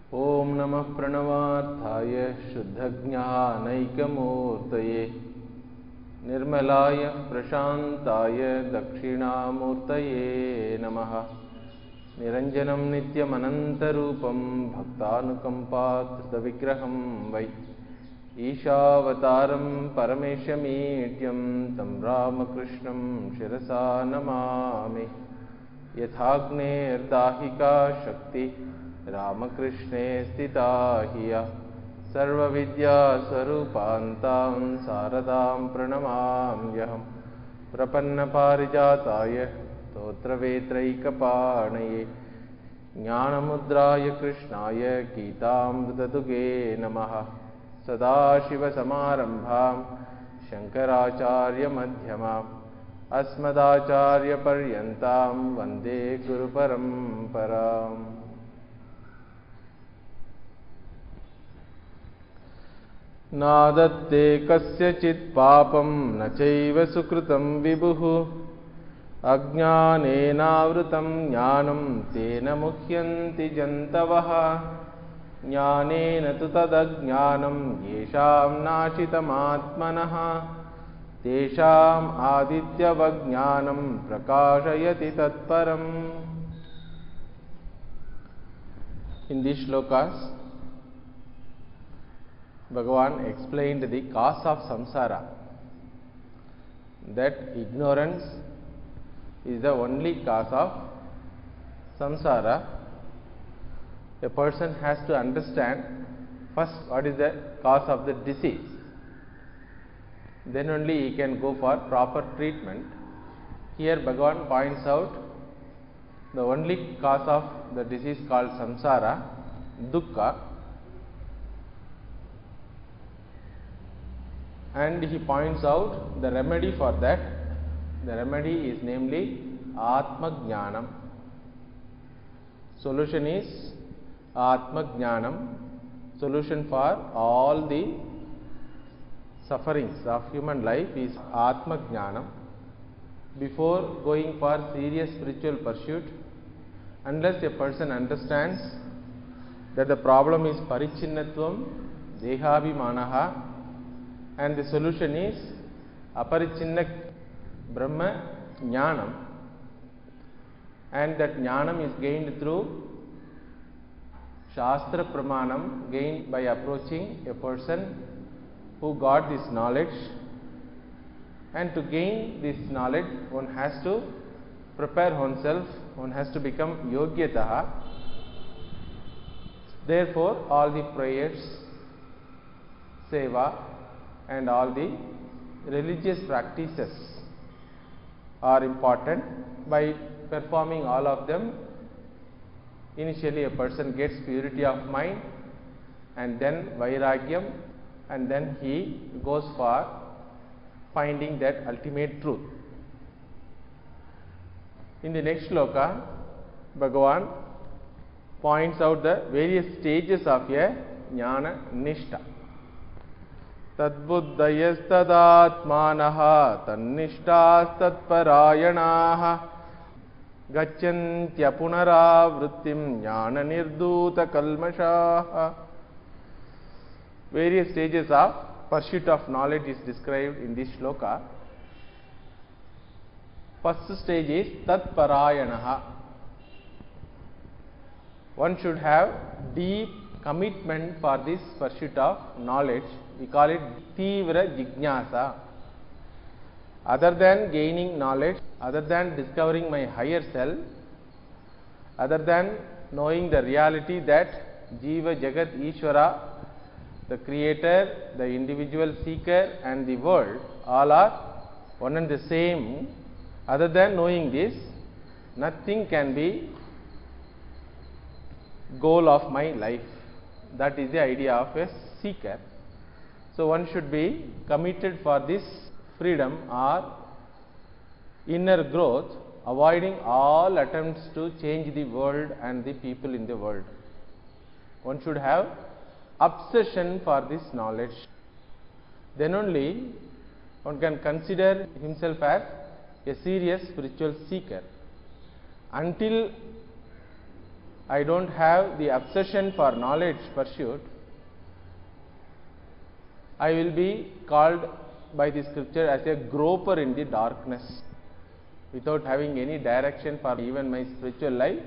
ओम नमः प्रणवार्थाय शुद्धज्ञानैकमूर्तये निर्मलाय प्रशान्ताय दक्षिणामूर्तये नमः। निरञ्जनं नित्यमनन्तरूपं भक्तानुकम्पाकृतविग्रहं वै ईशावतारं परमेशमीड्यं तं रामकृष्णं शिरसा नमामि। यथाग्नेर्दाहिका शक्ति रामकृष्णे स्थिता हिय सर्वविद्यास्वरूपान्तां शारदां प्रणमाम्यहम्। प्रपन्नपारिजाताय स्तोत्रवेत्रैकपाणये ज्ञानमुद्राय कृष्णाय गीतामृतदुगे नमः। सदाशिवसमारम्भां शङ्कराचार्यमध्यमाम् अस्मदाचार्यपर्यन्तां वन्दे गुरुपरम्पराम्। नादत्ते कस्यचित् पापं न चैव सुकृतं विभुः अज्ञानेनावृतं ज्ञानं तेन मुह्यन्ति जन्तवः। ज्ञानेन तु तदज्ञानं येषां नाशितमात्मनः तेषाम् आदित्यवज्ञानं प्रकाशयति तत्परम्। In these shlokas, Bhagavan explained the cause of samsara, that ignorance is the only cause of samsara. A person has to understand first what is the cause of the disease, then only he can go for proper treatment. Here Bhagavan points out the only cause of the disease called samsara, dukkha, and he points out the remedy for that. The remedy is namely Atma Jnanam. Solution is Atma Jnanam. Solution for all the sufferings of human life is Atma Jnanam. Before going for serious spiritual pursuit, unless a person understands that the problem is Parichinnatvam, Dehabhimanaha, and the solution is Aparichinna Brahma Jnanam, and that Jnanam is gained through Shastra Pramanam, gained by approaching a person who got this knowledge. And to gain this knowledge, one has to prepare oneself, one has to become Yogyataha. Therefore, all the prayers, seva, and all the religious practices are important. By performing all of them, initially a person gets purity of mind, and then vairagyam, and then he goes for finding that ultimate truth. In the next shloka, Bhagavan points out the various stages of a jnana nishta. Tadbuddhayastadaatmanaha tannishtastatparayanaha gacchantyapunaravrittim jnana nirduta kalmashaha. Various stages of pursuit of knowledge is described in this shloka. First stage is Tatparayanaha. One should have deep commitment for this pursuit of knowledge. We call it Tivra Jignasa. Other than gaining knowledge, other than discovering my higher self, other than knowing the reality that Jiva Jagat Ishvara, the creator, the individual seeker, and the world all are one and the same. Other than knowing this, nothing can be goal of my life. That is the idea of a seeker. So one should be committed for this freedom or inner growth, avoiding all attempts to change the world and the people in the world. One should have obsession for this knowledge. Then only one can consider himself as a serious spiritual seeker. Until I don't have the obsession for knowledge pursuit, I will be called by the scripture as a groper in the darkness. Without having any direction for even my spiritual life,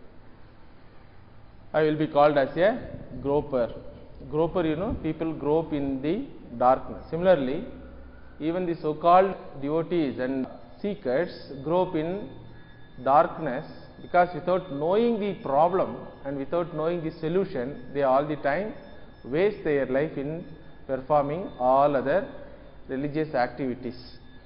I will be called as a groper. Groper, people grope in the darkness. Similarly, even the so-called devotees and seekers grope in darkness, because without knowing the problem and without knowing the solution, they all the time waste their life in performing all other religious activities.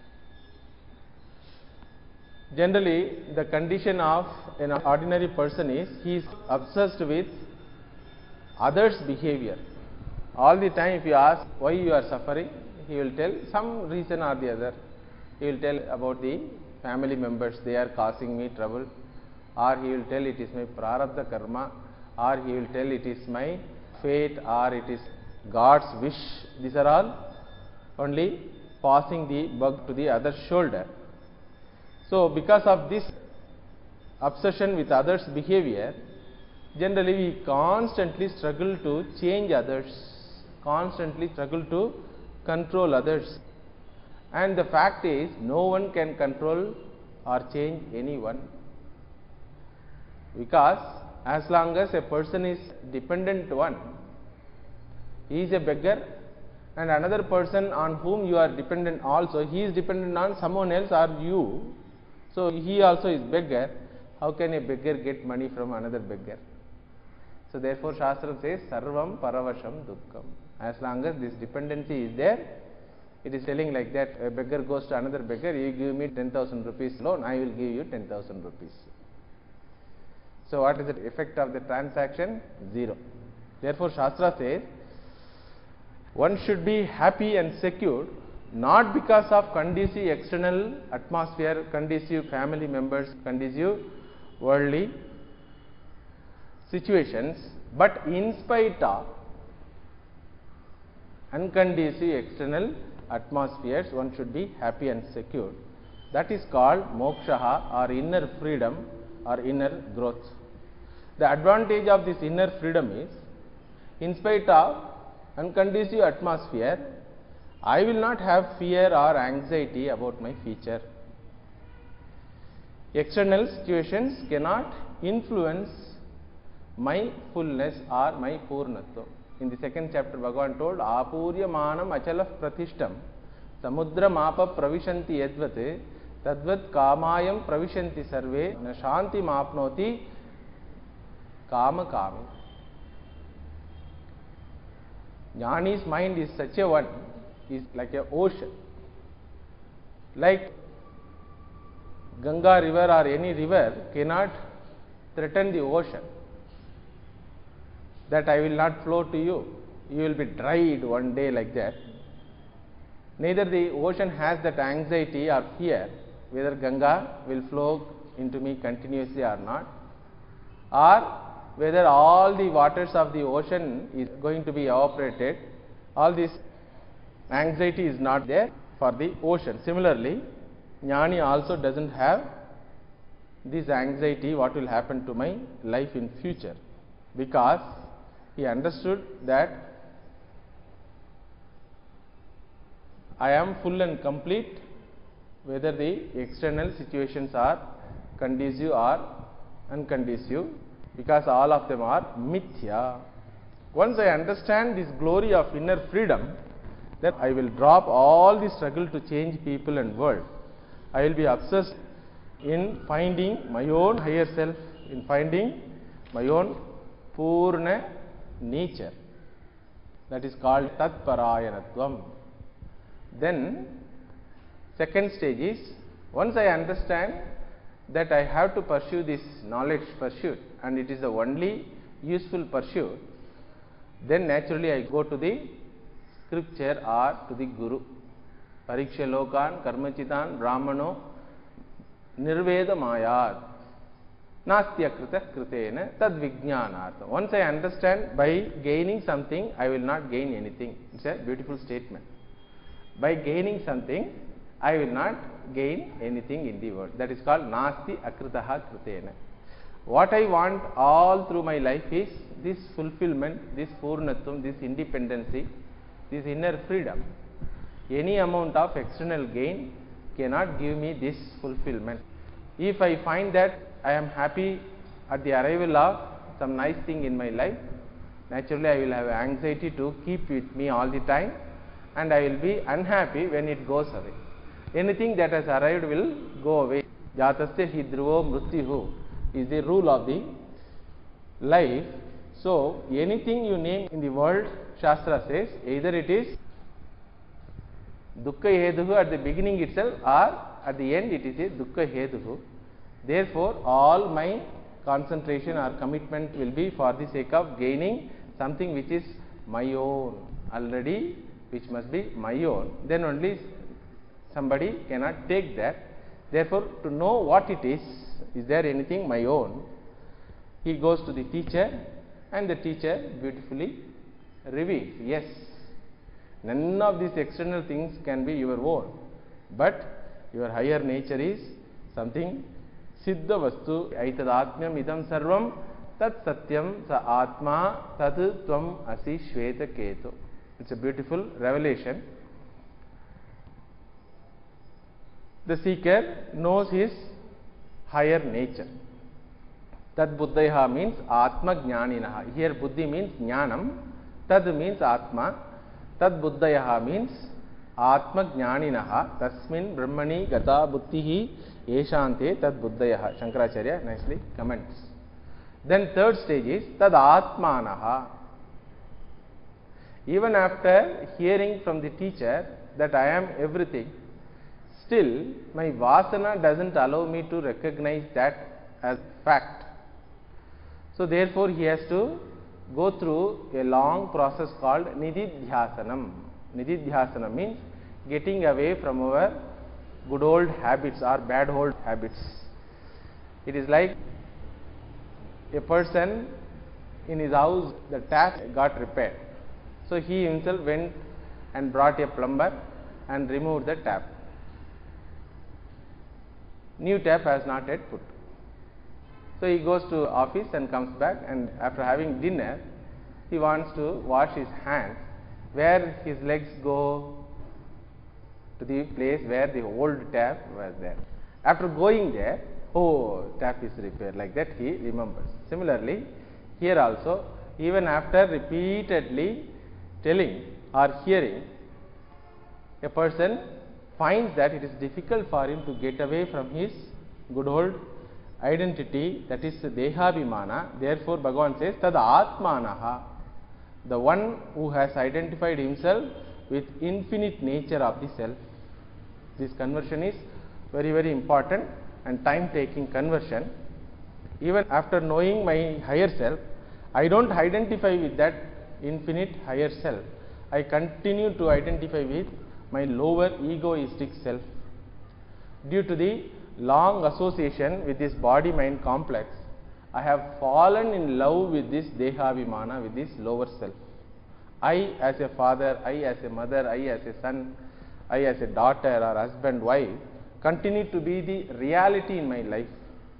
Generally, the condition of an ordinary person is he is obsessed with others' behavior. All the time, if you ask why you are suffering, he will tell some reason or the other. He will tell about the family members, they are causing me trouble, or he will tell it is my prarabdha karma, or he will tell it is my fate, or it is God's wish. These are all only passing the buck to the other shoulder. So, because of this obsession with others' behavior, generally we constantly struggle to change others, constantly struggle to control others. And the fact is, no one can control or change anyone, because as long as a person is dependent one, he is a beggar, and another person on whom you are dependent also, he is dependent on someone else or you, so he also is beggar. How can a beggar get money from another beggar? So therefore Shastra says sarvam paravasham dukkam. As long as this dependency is there, it is telling like that, a beggar goes to another beggar, you give me 10,000 rupees loan, I will give you 10,000 rupees. So what is the effect of the transaction? Zero. Therefore Shastra says one should be happy and secure, not because of conducive external atmosphere, conducive family members, conducive worldly situations, but in spite of unconducive external atmospheres, one should be happy and secure. That is called moksha, or inner freedom or inner growth. The advantage of this inner freedom is, in spite of unconducive atmosphere, I will not have fear or anxiety about my future. External situations cannot influence my fullness or my purnatvam. In the second chapter, Bhagavan told, Apurya manam achala pratishtam samudra mapa pravishanti yadvat tadvat kamayam pravishanti sarve na shanti mapnoti kama kami. Jnani's mind is such a one, is like an ocean. Like Ganga river or any river cannot threaten the ocean, that I will not flow to you, you will be dried one day like that. Neither the ocean has that anxiety or fear whether Ganga will flow into me continuously or not, or whether all the waters of the ocean is going to be evaporated. All this anxiety is not there for the ocean. Similarly, Jnani also doesn't have this anxiety what will happen to my life in future, because he understood that I am full and complete whether the external situations are conducive or unconducive, because all of them are mithya. Once I understand this glory of inner freedom, then I will drop all the struggle to change people and world. I will be obsessed in finding my own higher self, in finding my own purna nature. That is called tat parayanatvam. Then second stage is, once I understand that I have to pursue this knowledge pursuit and it is the only useful pursuit, then naturally I go to the scripture or to the guru. Pariksha lokan karmachitan brahmano nirveda mayad nastya krita kritena tad vijnanartham. Once I understand, by gaining something I will not gain anything. It's a beautiful statement. By gaining something I will not gain anything in the world. That is called nasti akritaha kritena. What I want all through my life is this fulfillment, this Purnatvam, this independency, this inner freedom. Any amount of external gain cannot give me this fulfillment. If I find that I am happy at the arrival of some nice thing in my life, naturally I will have anxiety to keep with me all the time, and I will be unhappy when it goes away. Anything that has arrived will go away. Jatasya hi dhruvo mrityuhu is the rule of the life. So anything you name in the world, Shastra says, either it is dukkha hetuhu at the beginning itself, or at the end it is a dukkha hetuhu. Therefore all my concentration or commitment will be for the sake of gaining something which is my own already, which must be my own. Then only somebody cannot take that. Therefore, to know what it is there anything my own? He goes to the teacher, and the teacher beautifully reveals, yes, none of these external things can be your own, but your higher nature is something siddha vastu aitadatmyam idam sarvam tat satyam sa atma tad tvam asi shveta ketu. It's a beautiful revelation. The seeker knows his higher nature. Tad buddhayaha means atma jnaninaha. Here buddhi means jnanam, tad means atma, tad buddhayaha means atma jnaninaha, tasmin brahmani gata buddhihi eshante tad buddhayaha. Shankaracharya nicely comments. Then third stage is tad atmanaha. Even after hearing from the teacher that I am everything, still my vasana doesn't allow me to recognize that as fact. So therefore he has to go through a long process called nididhyasanam. Nididhyasanam means getting away from our good old habits or bad old habits. It is like a person in his house, the tap got repaired. So he himself went and brought a plumber and removed the tap. New tap has not yet put. So he goes to office and comes back, and after having dinner, he wants to wash his hands, where his legs go to the place where the old tap was there. After going there, oh, tap is repaired, like that he remembers. Similarly, here also, even after repeatedly telling or hearing, a person finds that it is difficult for him to get away from his good old identity, that is dehabhimana. Therefore Bhagavan says tad atmanaha, the one who has identified himself with infinite nature of the self. This conversion is very, very important and time taking conversion. Even after knowing my higher self, I don't identify with that infinite higher self. I continue to identify with my lower egoistic self. Due to the long association with this body mind complex, I have fallen in love with this dehabhimana, with this lower self. I as a father, I as a mother, I as a son, I as a daughter or husband, wife, continue to be the reality in my life,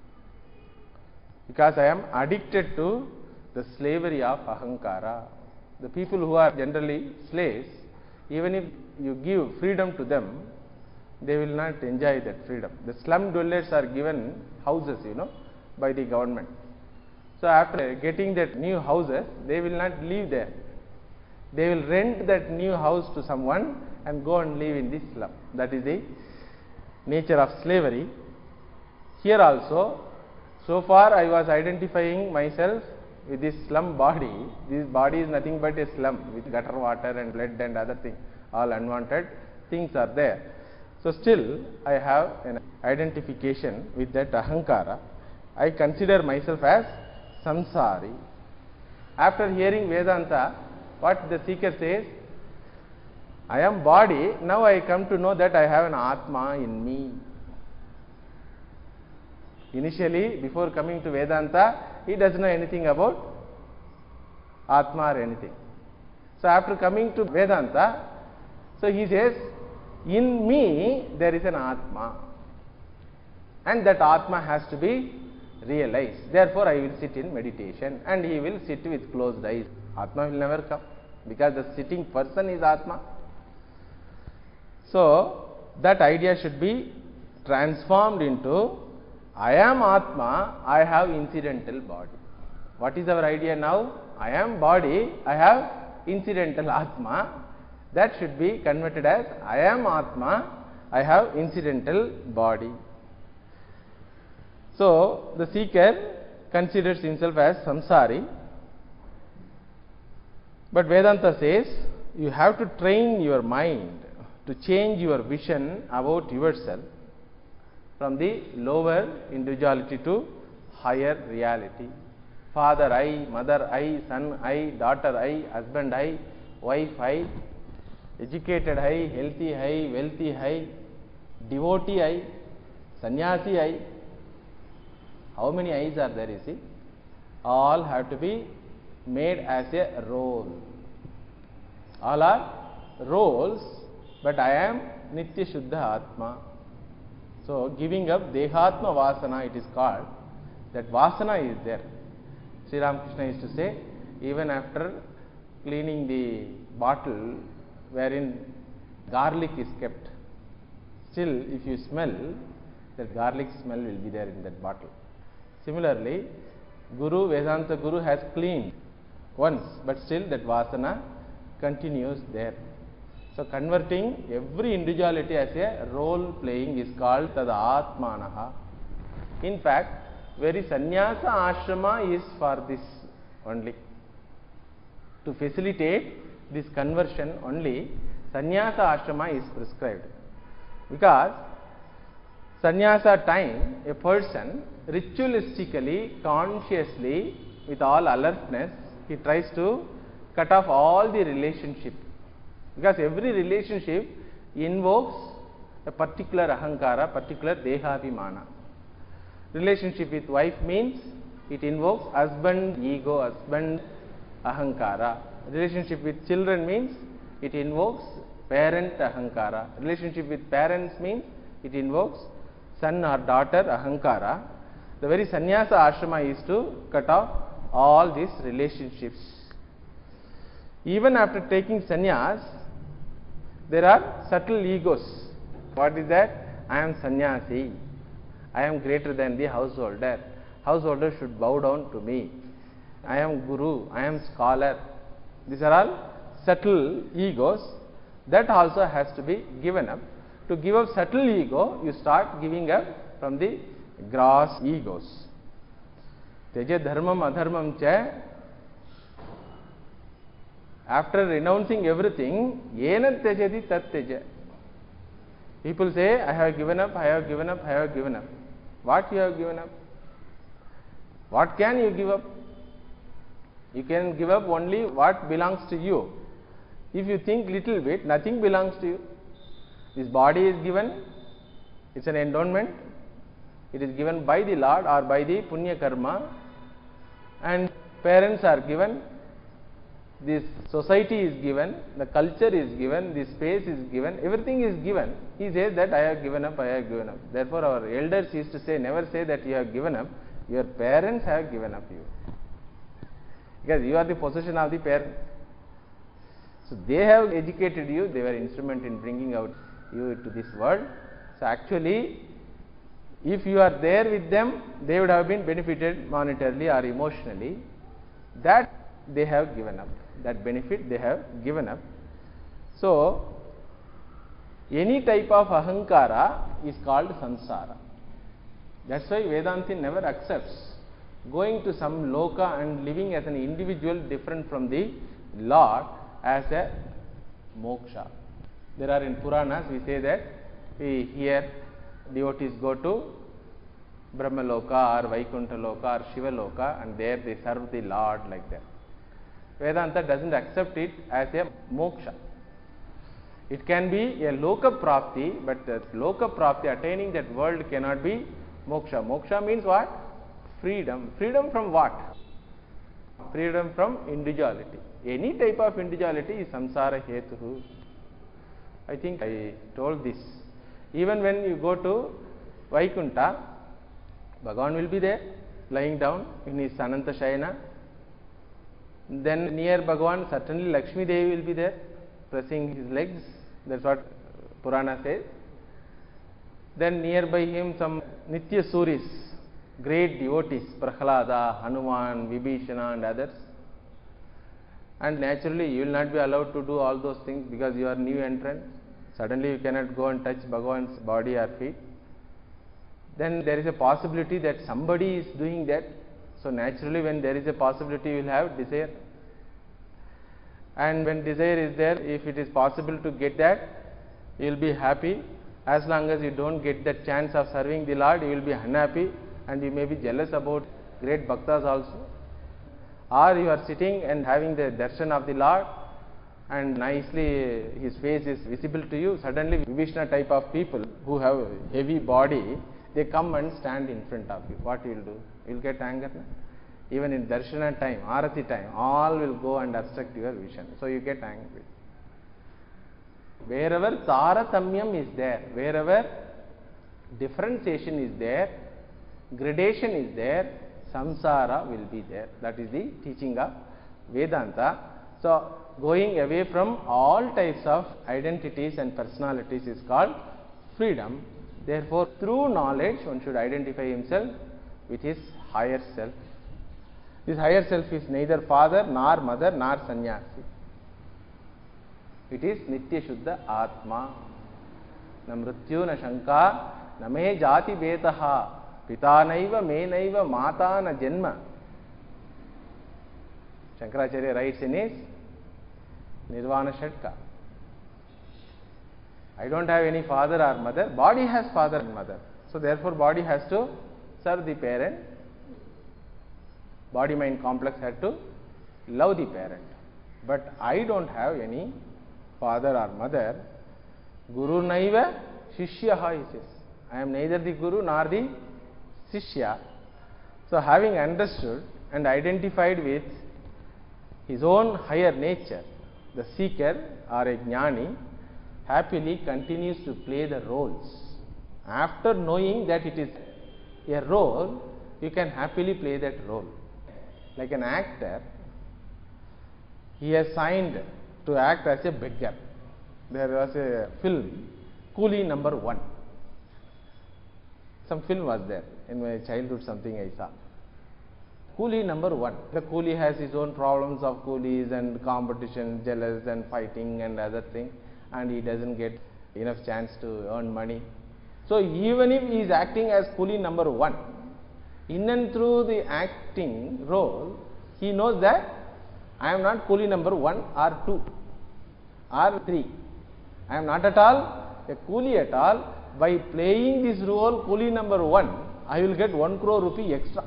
because I am addicted to the slavery of ahankara. The people who are generally slaves, even if you give freedom to them, they will not enjoy that freedom. The slum dwellers are given houses, by the government. So after getting that new houses, they will not live there. They will rent that new house to someone and go and live in this slum. That is the nature of slavery. Here also, so far I was identifying myself with this slum body. This body is nothing but a slum with gutter water and blood and other things. All unwanted things are there. So still I have an identification with that ahankara. I consider myself as samsari. After hearing Vedanta, what the seeker says, I am body, now I come to know that I have an Atma in me. Initially, before coming to Vedanta, he doesn't know anything about Atma or anything. So after coming to Vedanta, so he says, in me there is an Atma, and that Atma has to be realize. Therefore, I will sit in meditation, and he will sit with closed eyes. Atma will never come, because the sitting person is Atma. So, that idea should be transformed into, I am Atma, I have incidental body. What is our idea now? I am body, I have incidental Atma. That should be converted as, I am Atma, I have incidental body. So, the seeker considers himself as samsari, but Vedanta says you have to train your mind to change your vision about yourself from the lower individuality to higher reality. Father I, mother I, son I, daughter I, husband I, wife I, educated I, healthy I, wealthy I, devotee I, sannyasi I. How many I's are there, you see? All have to be made as a role. All are roles, but I am Nitya Shuddha Atma. So, giving up Dehatma Vasana, it is called, that Vasana is there. Sri Ramakrishna used to say, even after cleaning the bottle wherein garlic is kept, still if you smell, that garlic smell will be there in that bottle. Similarly, Guru, Vedanta Guru has cleaned once, but still that Vasana continues there. So, converting every individuality as a role playing is called Tada Atmanaha. In fact, very sannyasa ashrama is for this only. To facilitate this conversion only, sannyasa ashrama is prescribed. Because sannyasa time, a person ritualistically, consciously, with all alertness, he tries to cut off all the relationship. Because every relationship invokes a particular ahankara, particular dehabhimana. Relationship with wife means it invokes husband ego, husband ahankara. Relationship with children means it invokes parent ahankara. Relationship with parents means it invokes son or daughter ahankara. The very sannyasa ashrama is to cut off all these relationships. Even after taking sannyas, there are subtle egos. What is that? I am sannyasi. I am greater than the householder. Householder should bow down to me. I am guru. I am scholar. These are all subtle egos. That also has to be given up. To give up subtle ego, you start giving up from the gross egos. Teja dharmam adharmam cha. After renouncing everything, yena tejati tat teja. People say, I have given up, I have given up, I have given up. What you have given up? What can you give up? You can give up only what belongs to you. If you think little bit, nothing belongs to you. This body is given, it's an endowment. It is given by the Lord or by the punya karma, and parents are given, this society is given, the culture is given, the space is given, everything is given. He says that I have given up, I have given up. Therefore, our elders used to say, never say that you have given up, your parents have given up you. Because you are the possession of the parents. So, they have educated you, they were instrument in bringing out you to this world. So, actually, if you are there with them, they would have been benefited monetarily or emotionally. That they have given up. That benefit they have given up. So, any type of ahankara is called samsara. That is why Vedanta never accepts going to some loka and living as an individual different from the Lord as a moksha. There are in Puranas, we say that we hear devotees go to Brahma Loka or Vaikuntha Loka or Shiva Loka, and there they serve the Lord like that. Vedanta doesn't accept it as a moksha. It can be a loka prapti, but the loka prapti, attaining that world, cannot be moksha. Moksha means what? Freedom. Freedom from what? Freedom from individuality. Any type of individuality is samsara hetuhu. I think I told this. Even when you go to Vaikuntha, Bhagavan will be there. lying down in his Ananta Shayana. Then near Bhagavan, certainly Lakshmi Devi will be there, pressing his legs. That's what Purana says. Then nearby him some Nitya Suris, great devotees, Prahlada, Hanuman, Vibhishana and others. And naturally you will not be allowed to do all those things because you are new entrant. Suddenly you cannot go and touch Bhagavan's body or feet. Then there is a possibility that somebody is doing that. So naturally when there is a possibility you will have desire. And when desire is there, if it is possible to get that, you will be happy. As long as you don't get that chance of serving the Lord, you will be unhappy and you may be jealous about great bhaktas also. Or you are sitting and having the darshan of the Lord and nicely his face is visible to you. Suddenly Vibhishana type of people who have a heavy body, they come and stand in front of you. What you will do? You will get anger. No? Even in darshana time, arati time, all will go and obstruct your vision. So you get angry. Wherever taratamyam is there, wherever differentiation is there, gradation is there, samsara will be there. That is the teaching of Vedanta. So going away from all types of identities and personalities is called freedom. Therefore, through knowledge one should identify himself with his higher self. This higher self is neither father nor mother nor sannyasi. It is Nitya Shuddha Atma. Na mrityu na shanka na me jati betaha pita naiva me naiva mata na janma. Shankaracharya writes in his Nirvana Shatka. I don't have any father or mother. Body has father and mother. So therefore body has to serve the parent. Body mind complex had to love the parent. But I don't have any father or mother. Guru naiva shishyaha, he says. I am neither the guru nor the shishya. So having understood and identified with his own higher nature, the seeker or a jnani happily continues to play the roles. After knowing that it is a role, you can happily play that role. Like an actor, he has signed to act as a beggar. There was a film, Coolie number 1. Some film was there in my childhood, something I saw. Coolie number 1. The coolie has his own problems of coolies and competition, jealous and fighting and other things, and he doesn't get enough chance to earn money. So even if he is acting as coolie number 1, in and through the acting role, he knows that I am not coolie number 1 or 2 or 3. I am not at all a coolie at all. By playing this role, coolie number 1, I will get 1 crore rupee extra.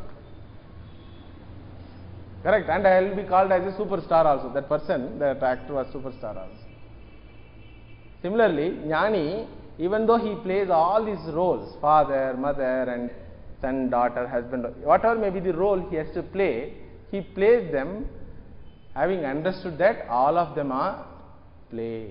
Correct? And I will be called as a superstar also. That person, that actor was superstar also. Similarly, Jnani, even though he plays all these roles, father, mother and son, daughter, husband, whatever may be the role he has to play, he plays them having understood that all of them are play.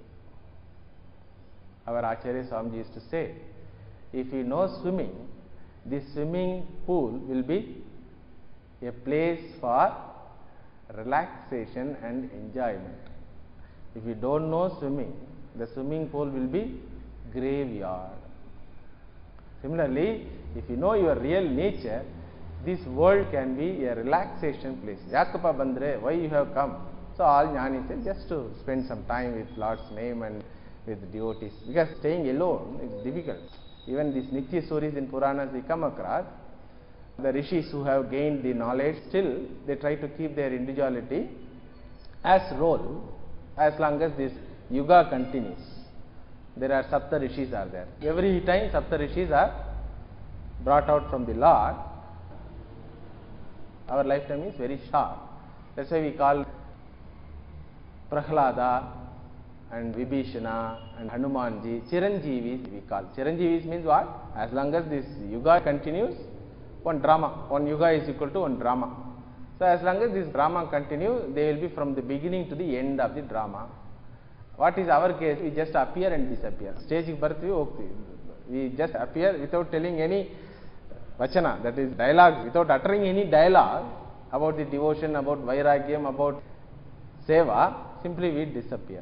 Our Acharya Swamiji used to say, if you know swimming, this swimming pool will be a place for relaxation and enjoyment. If you don't know swimming, the swimming pool will be graveyard. Similarly, if you know your real nature, this world can be a relaxation place. Yakapa Bandre, why you have come? So all Jnani said, just to spend some time with Lord's name and with devotees. Because staying alone is difficult. Even these Nitya stories in Puranas we come across, the rishis who have gained the knowledge, still they try to keep their individuality as role as long as this yuga continues. There are Sapta Rishis are there. Every time Sapta Rishis are brought out from the Lord. Our lifetime is very short. That's why we call Prahlada and Vibhishana and Hanumanji Chiranjeevis we call. Chiranjeevis means what? As long as this yuga continues, one drama, one yuga is equal to one drama. So as long as this drama continues, they will be from the beginning to the end of the drama. What is our case? We just appear and disappear. Stage birth we just appear without telling any Vachana, that is dialogue, without uttering any dialogue about the devotion, about Vairagyam, about Seva, simply we disappear.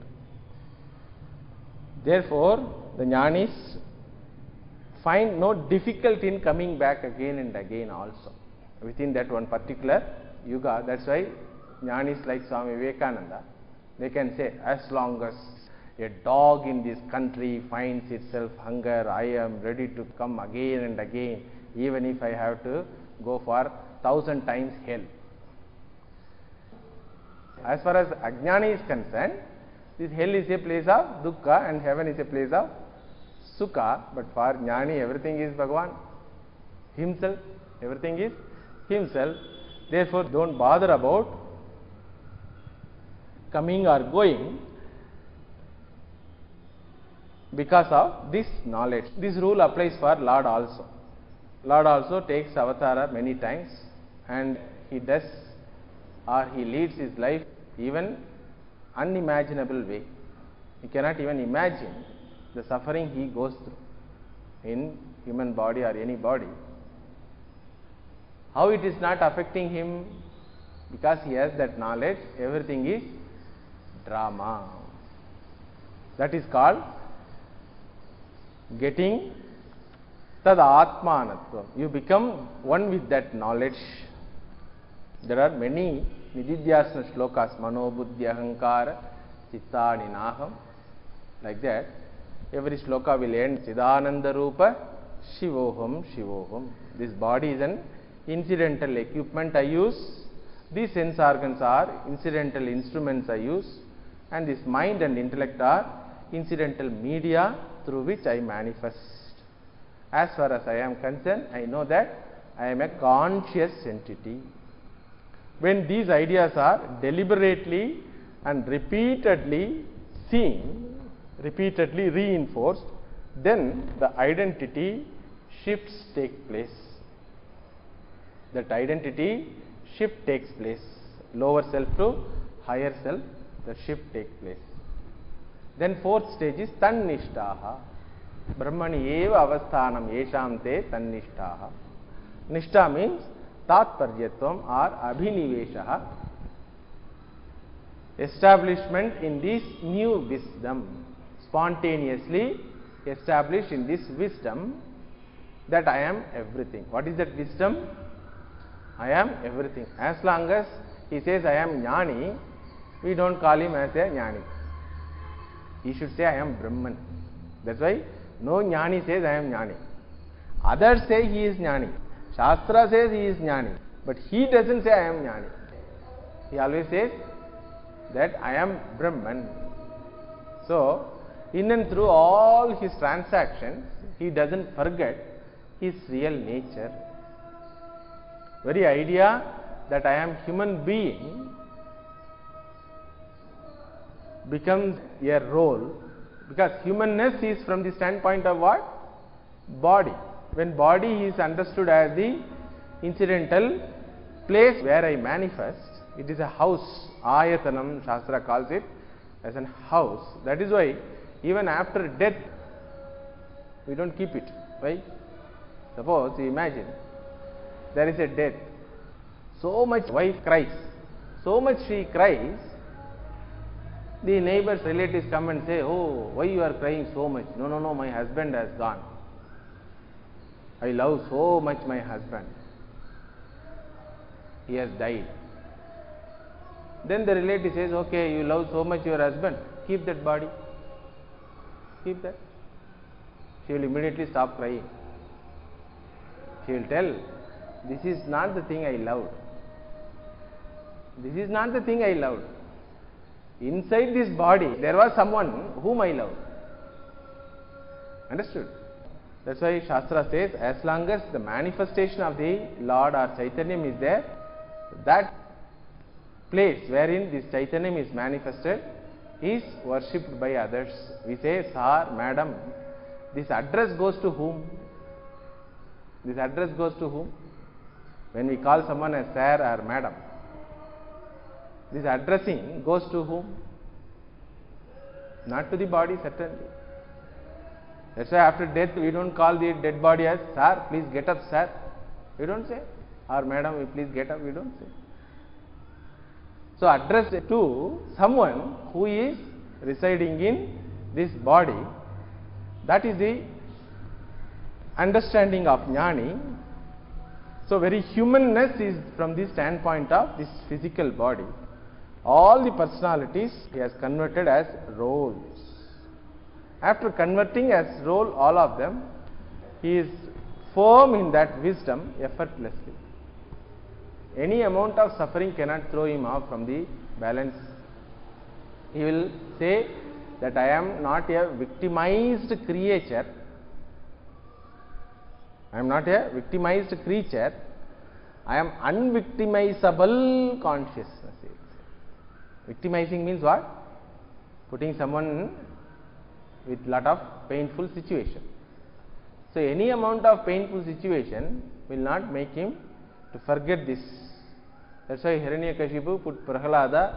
Therefore, the Jnanis find no difficulty in coming back again and again also within that one particular yuga. That's why Jnanis like Swami Vivekananda, they can say, as long as a dog in this country finds itself hunger, I am ready to come again and again, even if I have to go for 1,000 times hell. As far as Ajnani is concerned, this hell is a place of dukkha and heaven is a place of sukha, but for Jnani everything is Bhagavan, himself, everything is himself. Therefore, don't bother about coming or going because of this knowledge. This rule applies for Lord also. Lord also takes avatara many times and he does or he leads his life even unimaginable way. You cannot even imagine the suffering he goes through in human body or any body. How it is not affecting him? Because he has that knowledge, everything is drama. That is called getting tad atmanatvam. You become one with that knowledge. There are many Nididhyasana shlokas, mano buddhi ahankara chittani naham, like that. Every shloka will end Chidananda Rupa Shivoham Shivoham. This body is an incidental equipment I use, these sense organs are incidental instruments I use, and this mind and intellect are incidental media through which I manifest. As far as I am concerned, I know that I am a conscious entity. When these ideas are deliberately and repeatedly seen, repeatedly reinforced, then the identity shifts take place. That identity shift takes place. Lower self to higher self, the shift takes place. Then fourth stage is tannishtaha. Brahmani eva avasthanam yesham te tannishtaha. Nishta means tatparyatvam or abhiniveshaha. Establishment in this new wisdom. Spontaneously established in this wisdom that I am everything. What is that wisdom? I am everything. As long as he says I am Jnani, we don't call him as a Jnani. He should say I am Brahman. That's why no Jnani says I am Jnani. Others say he is Jnani. Shastra says he is Jnani. But he doesn't say I am Jnani. He always says that I am Brahman. So, in and through all his transactions, he doesn't forget his real nature. Very idea that I am human being becomes a role, because humanness is from the standpoint of what? Body. When body is understood as the incidental place where I manifest, it is a house. Ayatanam, Shastra calls it as a house. That is why even after death, we don't keep it. Why? Suppose you imagine there is a death. So much wife cries. So much she cries. The neighbors, relatives come and say, oh, why you are crying so much? No, no, no, my husband has gone. I love so much my husband. He has died. Then the relative says, okay, you love so much your husband, keep that body. Keep that. She will immediately stop crying. She will tell, this is not the thing I loved. This is not the thing I loved. Inside this body, there was someone whom I loved. Understood? That's why Shastra says, as long as the manifestation of the Lord or Chaitanyam is there, that place wherein this Chaitanyam is manifested is worshipped by others. We say, sir, madam, this address goes to whom? This address goes to whom? When we call someone as sir or madam, this addressing goes to whom? Not to the body, certainly. That's why after death we don't call the dead body as sir, please get up, sir. We don't say. Or madam, you please get up. We don't say. So address it to someone who is residing in this body. That is the understanding of jnani. So very humanness is from the standpoint of this physical body. All the personalities he has converted as roles. After converting as role all of them, he is firm in that wisdom effortlessly. Any amount of suffering cannot throw him off from the balance. He will say that I am not a victimized creature. I am not a victimized creature. I am unvictimizable consciousness. Victimizing means what? Putting someone with lot of painful situation. So any amount of painful situation will not make him to forget this. That's why Hiranyakashipu put Prahalada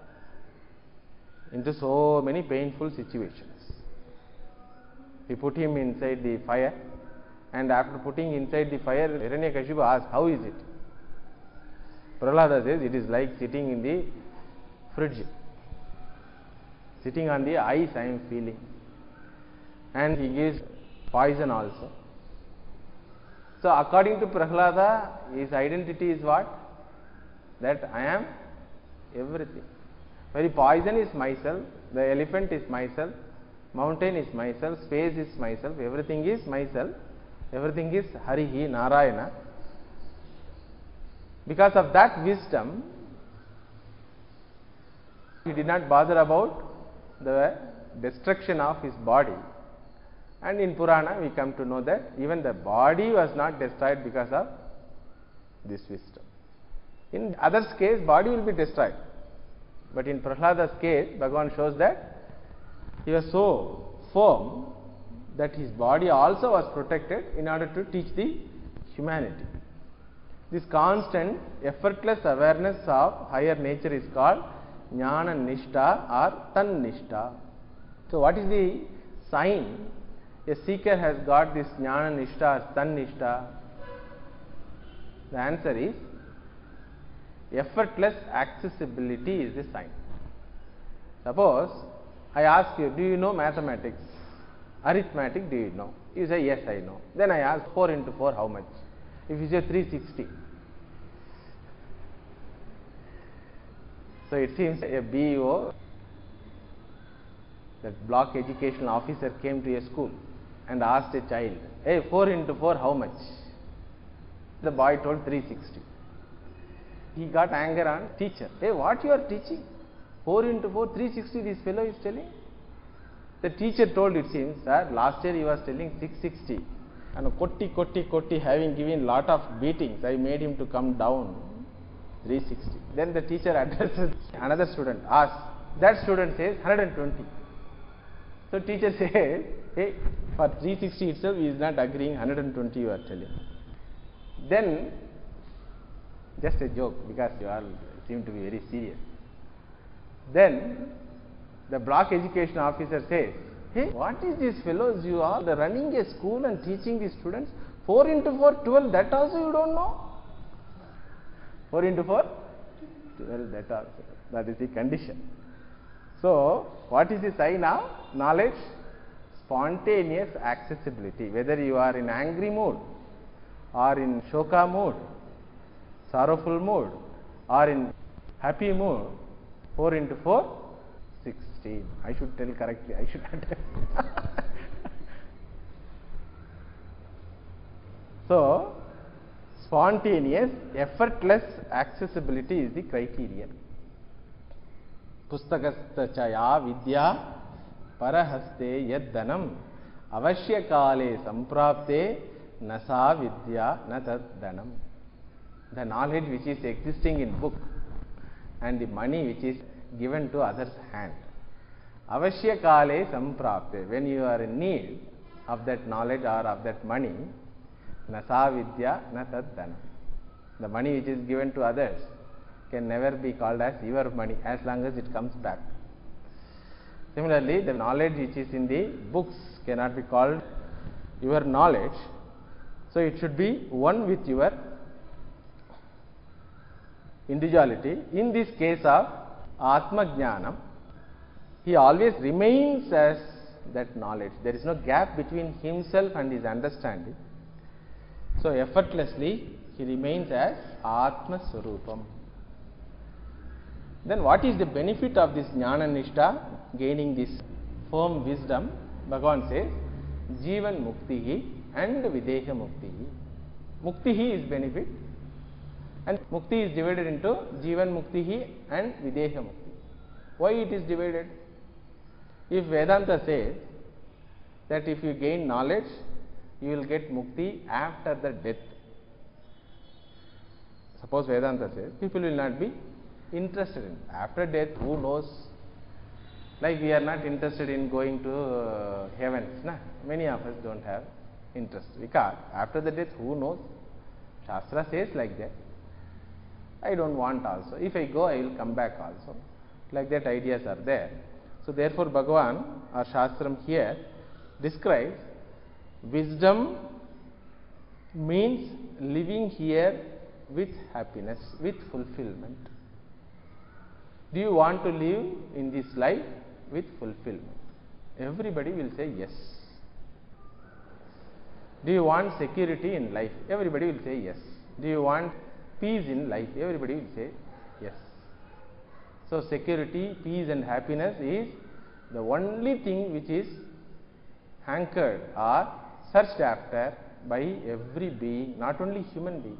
into so many painful situations. He put him inside the fire, and after putting inside the fire, Hiranyakashipu asked, how is it? Prahalada says, it is like sitting in the fridge. Sitting on the ice I am feeling. And he gives poison also. So according to Prahlada, his identity is what? That I am everything. Very poison is myself, the elephant is myself, mountain is myself, space is myself, everything is myself, everything is Harihi, Narayana. Because of that wisdom, he did not bother about the destruction of his body. And in Purana we come to know that even the body was not destroyed because of this wisdom. In others' case, body will be destroyed. But in Prahlada's case, Bhagavan shows that he was so firm that his body also was protected in order to teach the humanity. This constant, effortless awareness of higher nature is called Jnana Nishtha or Tan Nishtha. So what is the sign a seeker has got this Jnana Nishtha or Tan Nishtha? The answer is effortless accessibility is the sign. Suppose I ask you, do you know mathematics? Arithmetic, do you know? You say, yes, I know. Then I ask, 4 into 4, how much? If you say 360. So it seems a BEO, that block educational officer, came to a school and asked a child, hey, 4 into 4, how much? The boy told 360. He got anger on teacher. Hey, what you are teaching? 4 into 4, 360 this fellow is telling. The teacher told, it seems, sir, last year he was telling 660. And Kotti, having given lot of beatings, I made him to come down 360. Then the teacher addresses another student, asks. That student says 120. So teacher says, hey, for 360 itself he is not agreeing, 120 you are telling. Then, just a joke, because you all seem to be very serious. Then the block education officer says, hey, what is these fellows you are running a school and teaching the students? 4 into 4, 12, that also you don't know? 4 into 4, 12, that also. That is the condition. So, what is the sign of knowledge? Spontaneous accessibility. Whether you are in angry mood, or in shoka mood, sorrowful mood, or in happy mood, 4 into 4, 16. I should tell correctly. I should not tell. So, spontaneous, effortless accessibility is the criterion. Pustakastachaya vidya parahaste yaddanam avashya kale samprapte nasa vidya nataddanam. The knowledge which is existing in book and the money which is given to others' hand. Avashya kale samprapte. When you are in need of that knowledge or of that money, nasa vidya nataddanam. The money which is given to others can never be called as your money as long as it comes back. Similarly, the knowledge which is in the books cannot be called your knowledge. So it should be one with your individuality. In this case of Atma Jnanam, he always remains as that knowledge. There is no gap between himself and his understanding. So effortlessly he remains as Atma Swarupam. Then what is the benefit of this Jnana Nishtha, gaining this firm wisdom? Bhagavan says, Jivan Muktihi and Videha Muktihi. Muktihi is benefit, and Mukti is divided into Jivan Muktihi and Videha Mukti. Why it is divided? If Vedanta says that if you gain knowledge, you will get Mukti after the death. Suppose Vedanta says, people will not be interested in after death. Who knows? Like we are not interested in going to heavens. Many of us don't have interest because after the death, who knows? Shastra says like that. I don't want also. If I go, I will come back also. Like that ideas are there. So therefore Bhagavan or Shastram here describes wisdom means living here with happiness, with fulfillment. Do you want to live in this life with fulfillment? Everybody will say yes. Do you want security in life? Everybody will say yes. Do you want peace in life? Everybody will say yes. So security, peace and happiness is the only thing which is hankered or searched after by every being, not only human being.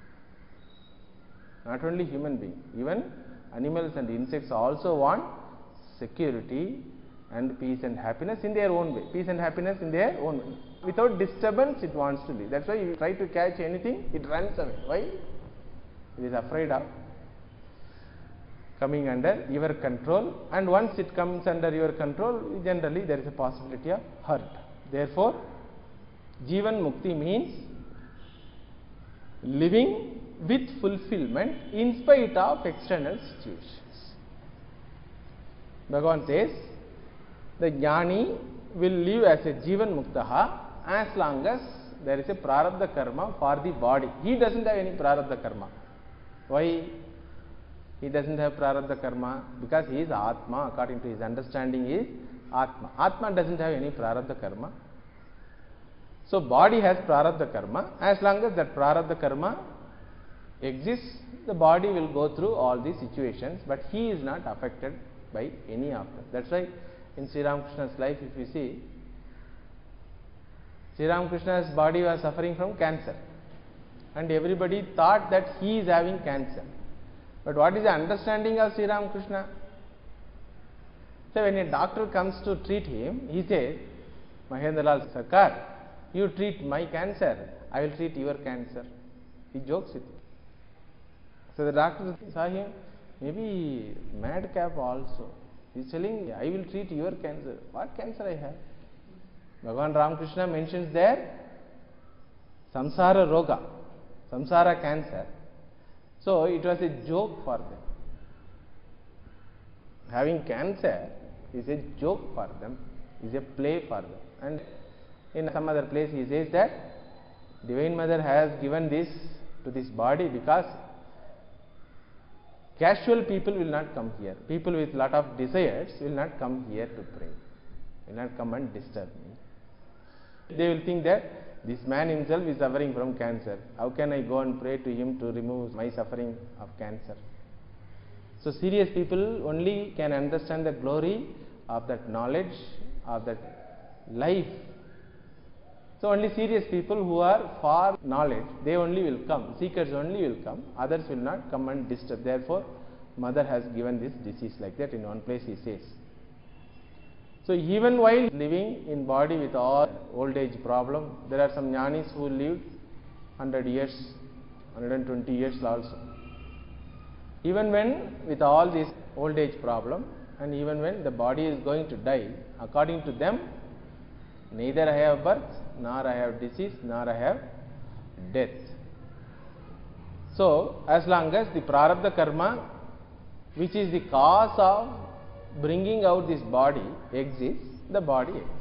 Not only human being, even animals and insects also want security and peace and happiness in their own way. Peace and happiness in their own way. Without disturbance it wants to live. That's why you try to catch anything, it runs away. Why? It is afraid of coming under your control, and once it comes under your control, generally there is a possibility of hurt. Therefore, Jivan Mukti means living with fulfillment in spite of external situations. Bhagavan says, the Jnani will live as a Jivan Muktaha as long as there is a Prarabdha Karma for the body. He doesn't have any Prarabdha Karma. Why? He doesn't have Prarabdha Karma because he is Atma. According to his understanding, he is Atma. Atma doesn't have any Prarabdha Karma. So body has Prarabdha Karma. As long as that Prarabdha Karma exists, the body will go through all these situations, but he is not affected by any of them. That's why in Sri Ramakrishna's life, if you see, Sri Ramakrishna's body was suffering from cancer, and everybody thought that he is having cancer. But what is the understanding of Sri Ramakrishna? So when a doctor comes to treat him, he says, Mahendralal Sarkar, you treat my cancer, I will treat your cancer. He jokes with him. So the doctor saw him, maybe madcap also. He is telling, I will treat your cancer. What cancer I have? Bhagavan Ramakrishna mentions there samsara roga, samsara cancer. So it was a joke for them. Having cancer is a joke for them, is a play for them. And in some other place he says that Divine Mother has given this to this body because casual people will not come here. People with lot of desires will not come here to pray, will not come and disturb me. They will think that this man himself is suffering from cancer. How can I go and pray to him to remove my suffering of cancer? So serious people only can understand the glory of that knowledge, of that life. So only serious people who are for knowledge, they only will come. Seekers only will come. Others will not come and disturb. Therefore, Mother has given this disease like that. In one place he says. So even while living in body with all old age problem, there are some jnanis who lived 100 years, 120 years also. Even when with all this old age problem, and even when the body is going to die, according to them, neither I have birth, nor I have disease, nor I have death. So as long as the Prarabdha Karma, which is the cause of bringing out this body, exists, the body exists.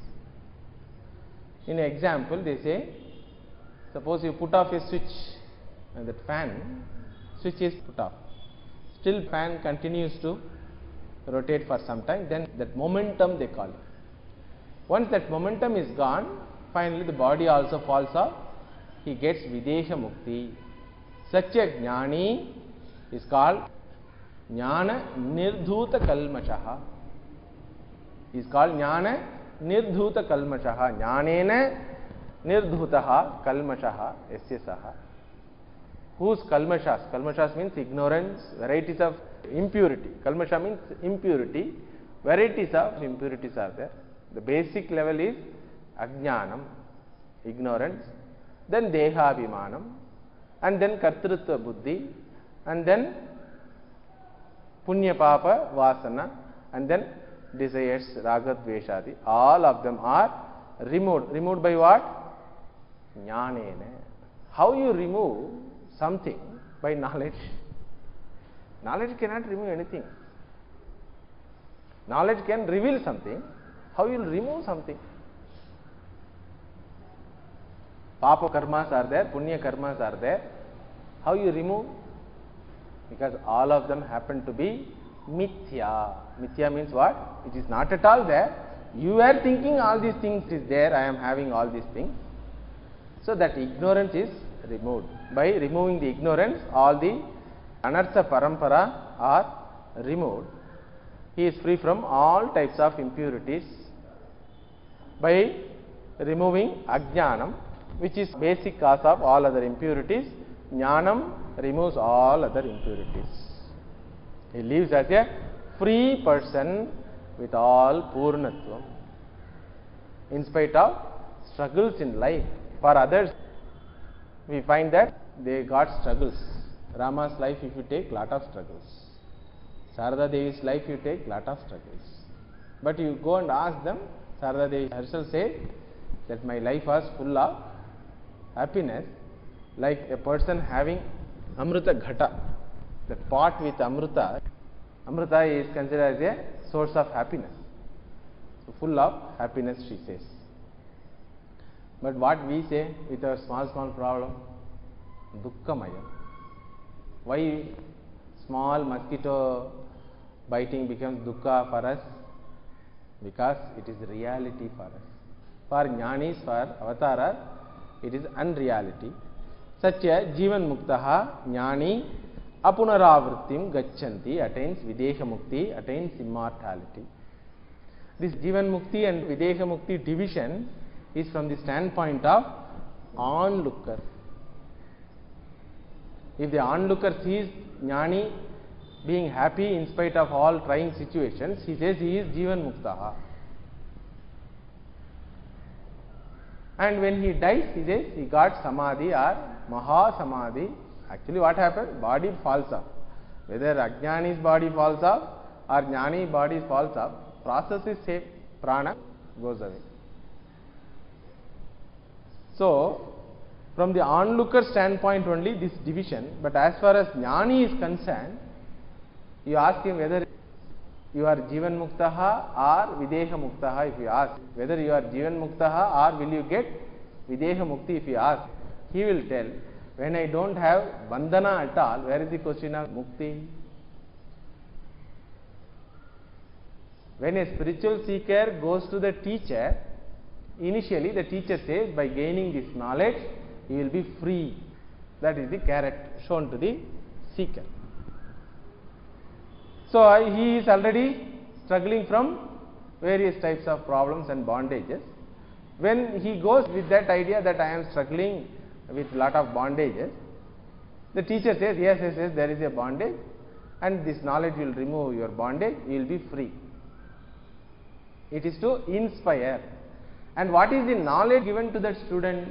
In an example, they say, suppose you put off a switch and that fan, switch is put off. Still fan continues to rotate for some time, then that momentum they call it. Once that momentum is gone, finally the body also falls off, he gets Videha Mukti. Such a Jnani is called Jnana Nirdhuta Kalmashaha. He is called Jnana Nirdhuta Kalmashaha. Jnanena Nirdhutaha Kalmashaha Yasyasaha. Whose Kalmashas? Kalmashas means ignorance, varieties of impurity. Kalmasha means impurity, varieties of impurities are there. The basic level is Ajnanam, ignorance, then Dehabhimanam, and then Kartrutva Buddhi, and then Punya Papa Vasana, and then desires Raga Dveshadi. All of them are removed. Removed by what? Jnanena. How you remove something? By knowledge. Knowledge cannot remove anything. Knowledge can reveal something. How you will remove something? Papa karmas are there, punya karmas are there. How you remove? Because all of them happen to be mithya. Mithya means what? It is not at all there. You are thinking all these things is there, I am having all these things. So that ignorance is removed. By removing the ignorance, all the anartha parampara are removed. He is free from all types of impurities. By removing ajnanam, which is basic cause of all other impurities, jnanam removes all other impurities. He lives as a free person with all purnatvam. In spite of struggles in life. For others, we find that they got struggles. Rama's life, if you take, lot of struggles. Sarada Devi's life, you take, lot of struggles. But you go and ask them, Sarada Devi herself said that my life was full of happiness, like a person having Amrita Ghata, the pot with Amrita. Amrita is considered as a source of happiness. So full of happiness, she says. But what we say with our small problem? Dukkhamaya. Why small mosquito biting becomes dukkha for us? Because it is reality for us. For jnanis, for avataras, it is unreality. Such a Jivan Muktaha Jnani Apunaravrittim Gachanti attains Videha Mukti, attains immortality. This Jivan Mukti and Videha Mukti division is from the standpoint of onlooker. If the onlooker sees Jnani being happy in spite of all trying situations, he says he is Jivan Muktaha. And when he dies, he says he got Samadhi or Maha Samadhi. Actually what happened? Body falls off. Whether Ajnani's body falls off or Jnani body falls off, process is same. Prana goes away. So, from the onlooker standpoint only this division, but as far as Jnani is concerned, you ask him whether you are Jivan Muktaha or Videha Muktaha. If you ask whether you are Jivan Muktaha or will you get Videha Mukti, if you ask, he will tell, when I don't have bandhana at all, where is the question of Mukti? When a spiritual seeker goes to the teacher, initially the teacher says, by gaining this knowledge, he will be free. That is the carrot shown to the seeker. So he is already struggling from various types of problems and bondages. When he goes with that idea that I am struggling with lot of bondages, the teacher says, yes, there is a bondage, and this knowledge will remove your bondage, you will be free. It is to inspire. And what is the knowledge given to that student?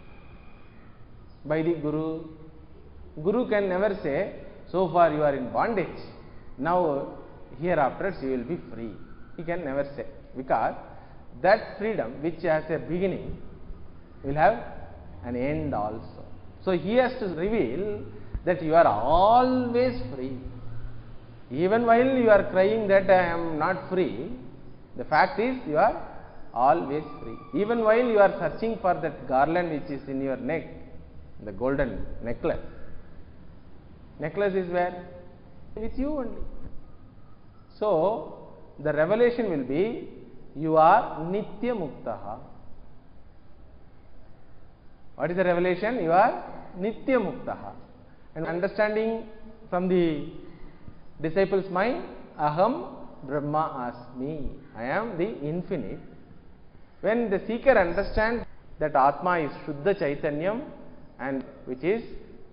By the Guru. Guru can never say, so far you are in bondage, now hereafter you will be free. He can never say, because that freedom which has a beginning will have an end also. So he has to reveal that you are always free. Even while you are crying that I am not free, the fact is you are always free. Even while you are searching for that garland which is in your neck, the golden necklace, Necklace is where? With you only. So, the revelation will be, you are Nitya Muktaha. What is the revelation? You are Nitya Muktaha. And understanding from the disciples' mind, Aham Brahma Asmi. I am the infinite. When the seeker understands that Atma is Shuddha Chaitanyam, and which is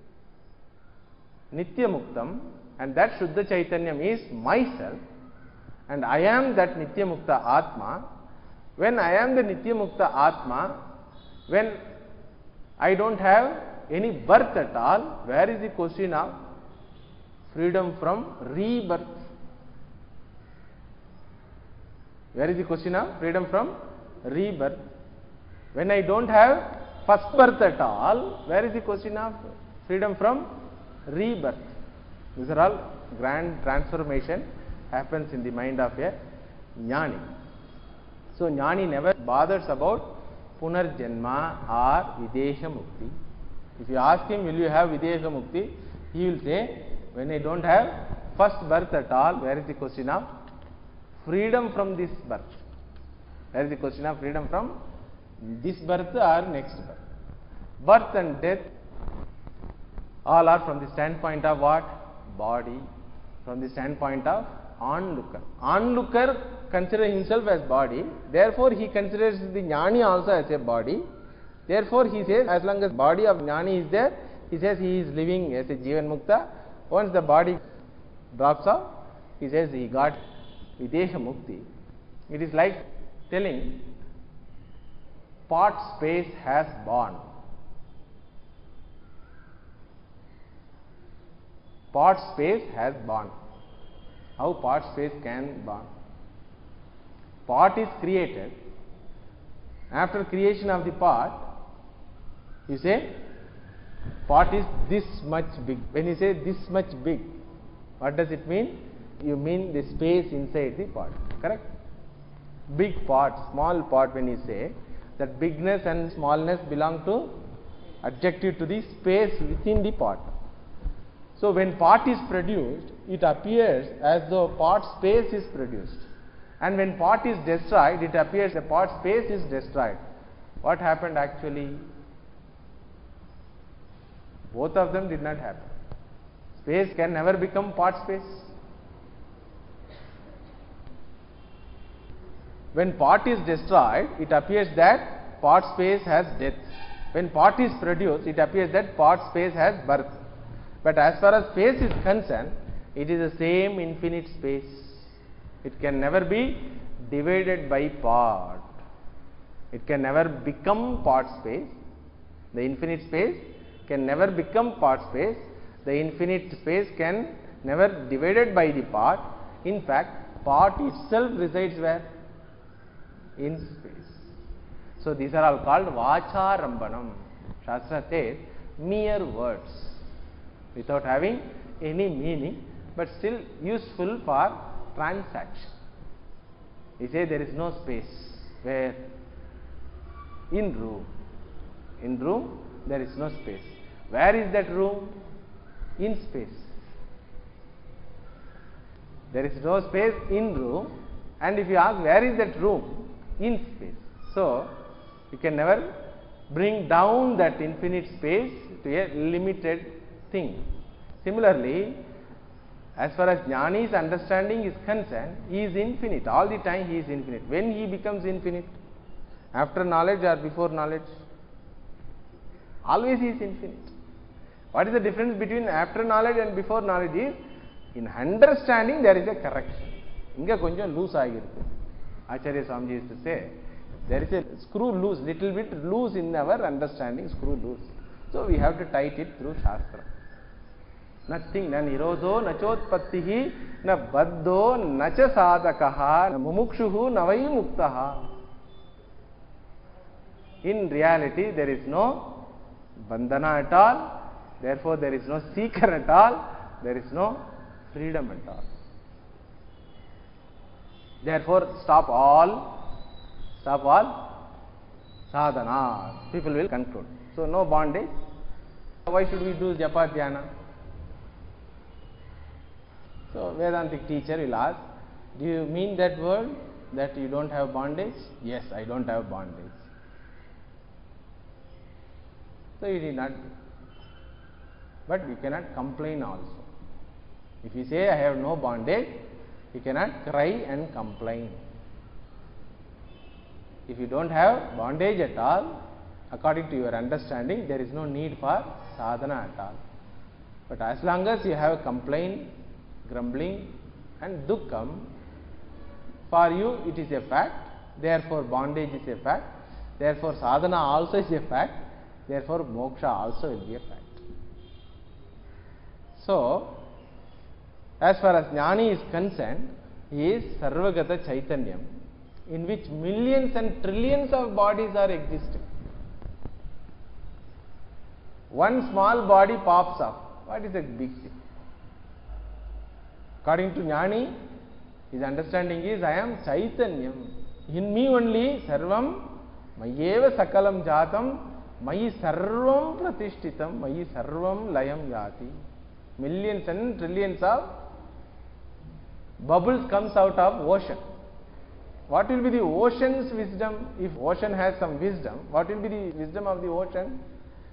Nitya Muktam, and that Shuddha Chaitanyam is myself, and I am that Nitya Mukta Atma. When I am the Nitya Mukta Atma, when I don't have any birth at all, where is the question of freedom from rebirth? Where is the question of freedom from rebirth? When I don't have first birth at all, where is the question of freedom from rebirth? These are all grand transformation happens in the mind of a Jnani. So Jnani never bothers about Punarjanma or Videha Mukti. If you ask him, will you have Videha Mukti? He will say, when I don't have first birth at all, where is the question of freedom from this birth? Where is the question of freedom from this birth or next birth? Birth and death all are from the standpoint of what? Body. From the standpoint of onlooker. Onlooker considers himself as body, therefore he considers the Jnani also as a body. Therefore he says, as long as body of Jnani is there, he says he is living as a Jivan Mukta. Once the body drops off, he says he got Videha Mukti. It is like telling, pot space has born. Pot space has born. How pot space can born? Pot is created. After creation of the pot, you say pot is this much big. When you say this much big, what does it mean? You mean the space inside the pot, correct? Big pot, small pot, when you say, that bigness and smallness belong to adjective to the space within the pot. So when pot is produced, it appears as though pot space is produced. And when pot is destroyed, it appears the pot space is destroyed. What happened actually? Both of them did not happen. Space can never become pot space. When pot is destroyed, it appears that pot space has death. When pot is produced, it appears that pot space has birth. But as far as space is concerned, it is the same infinite space. It can never be divided by pot. It can never become pot space. The infinite space can never become pot space. The infinite space can never divided by the pot. In fact, pot itself resides where? In space. So these are all called Vacharambanam. Shastra says mere words without having any meaning, but still useful for transaction. He says there is no space. Where? In room. In room there is no space. Where is that room? In space. There is no space in room, and if you ask where is that room? In space. So you can never bring down that infinite space to a limited thing. Similarly, as far as Jnani's understanding is concerned, he is infinite. All the time he is infinite. When he becomes infinite? After knowledge or before knowledge? Always he is infinite. What is the difference between after knowledge and before knowledge is, in understanding there is a correction. Inga konjam loose agirukku. Acharya Swamiji used to say, there is a screw loose, little bit loose in our understanding, screw loose. So we have to tight it through Shastra. Nothing, na nirodho, na chotpattihi, na baddho, na cha sadakaha, na mumukshuhu, na vai muktaha. In reality, there is no bandhana at all, therefore there is no seeker at all, there is no freedom at all. Therefore, stop all sadhanas. People will conclude. So, no bondage. Why should we do japa dhyana? So Vedantic teacher will ask, do you mean that word, that you don't have bondage? Yes, I don't have bondage. So you did not do. But you cannot complain also. If you say I have no bondage, you cannot cry and complain. If you don't have bondage at all, according to your understanding, there is no need for sadhana at all. But as long as you have complaint, grumbling and dukkham, for you it is a fact, therefore bondage is a fact, therefore sadhana also is a fact, therefore moksha also will be a fact. So, as far as Jnani is concerned, he is Sarvagata Chaitanyam, in which millions and trillions of bodies are existing. One small body pops up. What is a big thing? According to Jnani, his understanding is, I am Chaitanyam. In me only, Sarvam, Mayeva Sakalam Jatam, Mayi Sarvam Pratishtitam, Mayi Sarvam Layam Yati. Millions and trillions of bubbles comes out of ocean. What will be the ocean's wisdom? If ocean has some wisdom, what will be the wisdom of the ocean?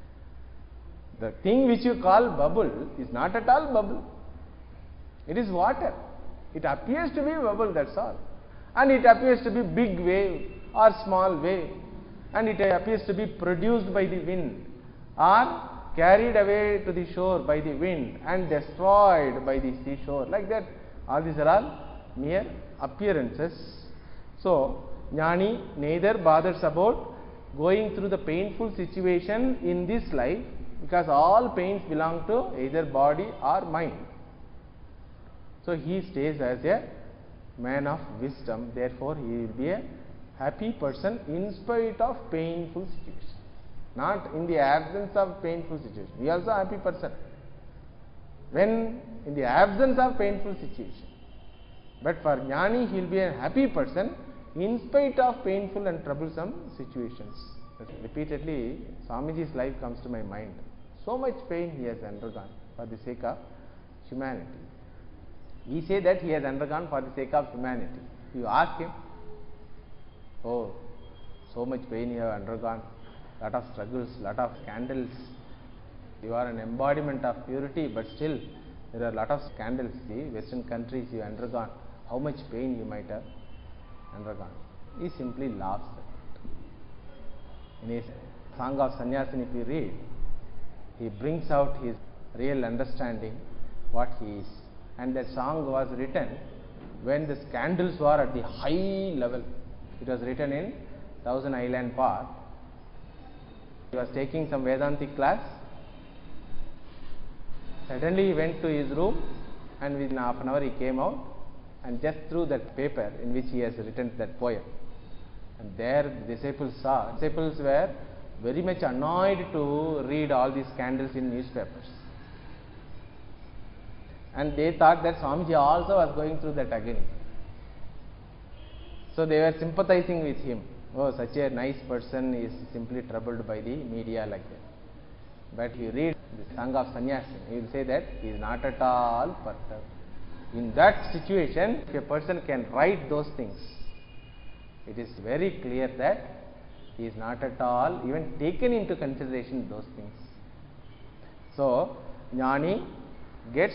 The thing which you call bubble is not at all bubble. It is water. It appears to be bubble, that's all. And it appears to be big wave or small wave. And it appears to be produced by the wind or carried away to the shore by the wind and destroyed by the seashore. Like that, all these are all mere appearances. So, Jnani neither bothers about going through the painful situation in this life, because all pains belong to either body or mind. So, he stays as a man of wisdom, therefore, he will be a happy person in spite of painful situation. Not in the absence of painful situation. He is also a happy person when in the absence of painful situation. But for Jnani, he will be a happy person in spite of painful and troublesome situations. Repeatedly, Swamiji's life comes to my mind. So much pain he has undergone for the sake of humanity. We say that he has undergone for the sake of humanity. You ask him, oh, so much pain you have undergone, lot of struggles, lot of scandals. You are an embodiment of purity, but still there are a lot of scandals. See, Western countries you undergone, how much pain you might have undergone. He simply laughs at it. In his Song of Sannyasini, if you read, he brings out his real understanding, what he is. And that song was written when the scandals were at the high level. It was written in Thousand Island Park. He was taking some Vedantic class. Suddenly he went to his room, and within half an hour he came out and just threw that paper in which he has written that poem. And there the disciples saw. Disciples were very much annoyed to read all these scandals in newspapers. And they thought that Swamiji also was going through that agony. So they were sympathizing with him. Oh, such a nice person is simply troubled by the media like that. But you read the Song of Sannyasini, you will say that he is not at all perturbed. In that situation, if a person can write those things, it is very clear that he is not at all even taken into consideration those things. So, Jnani gets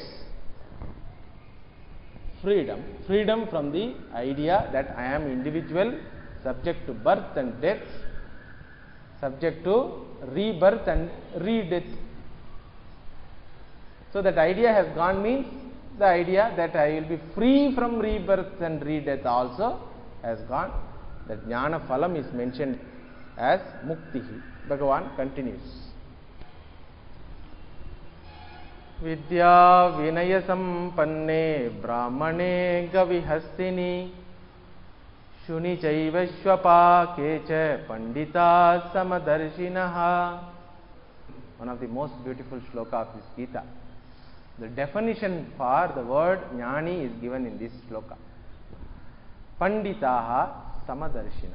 freedom from the idea that I am individual, subject to birth and death, subject to rebirth and re-death. So that idea has gone means the idea that I will be free from rebirth and re-death also has gone. That Jnana Phalam is mentioned as Muktihi. Bhagavan continues. Vidya Vinaya Sampanne Brahmane Gavihastini Shuni Chaiva Shvapa Kecha Pandita Samadarshinaha. One of the most beautiful shloka of this Gita. The definition for the word Jnani is given in this shloka. Panditaha Samadarshinaha.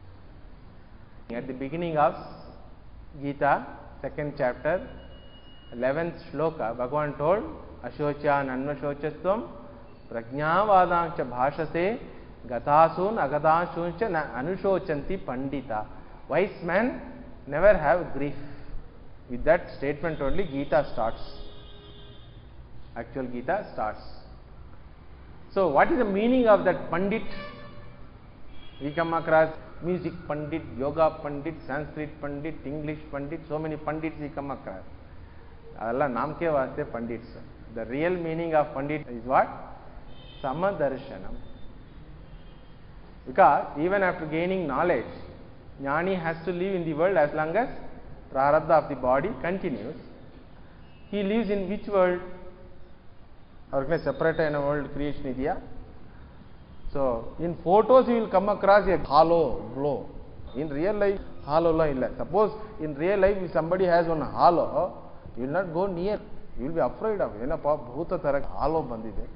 At the beginning of Gita, second chapter, 11th shloka, Bhagavan told, Ashocha Nanmashochastvam Prajnavadancha Bhashase Gatasun Agadasuncha Na Anushochanti Pandita. Wise men never have grief. With that statement only Gita starts. Actual Gita starts. So, what is the meaning of that Pandit? We come across music Pandit, yoga Pandit, Sanskrit Pandit, English Pandit, so many Pandits we come across. Allah naam ke vaste Pandits. The real meaning of Pandit is what? Samadarshanam. Because even after gaining knowledge, Jnani has to live in the world as long as Prarabdha of the body continues. He lives in which world? Or separate in a world creation idea. So, in photos you will come across a hollow glow. In real life, hollow la illa. Suppose in real life if somebody has one hollow, you will not go near. You will be afraid of it. Bhuta tarak hollow bandide.